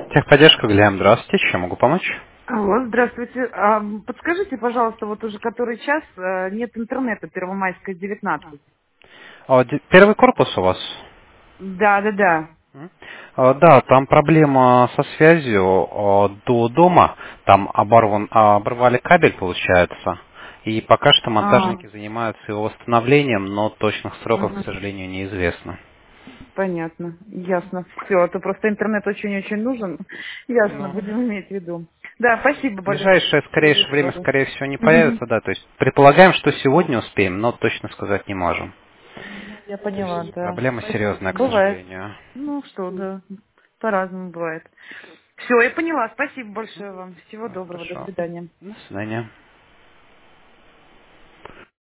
Техподдержка, Глеб, здравствуйте, чем могу помочь? Алло, здравствуйте. Подскажите, пожалуйста, вот уже который час нет интернета, Первомайская, 19. Первый корпус у вас? Да, да, да. Да, там проблема со связью до дома, там оборвали кабель, получается, и пока что монтажники занимаются его восстановлением, но точных сроков, к Мгм. сожалению, неизвестно. Понятно, ясно. Все, а то просто интернет очень-очень нужен. Ясно, Ну, будем иметь в виду. Да, спасибо в большое. ближайшее, Всего скорейшее время, доброго. скорее всего, не Мгм. появится, да, то есть предполагаем, что сегодня успеем, но точно сказать не можем. Я То поняла, есть да. проблема Спасибо. серьезная, к Бывает. сожалению. Ну что, да, по-разному бывает. Все, я поняла. Спасибо большое вам. Всего доброго. До Хорошо. свидания. До свидания.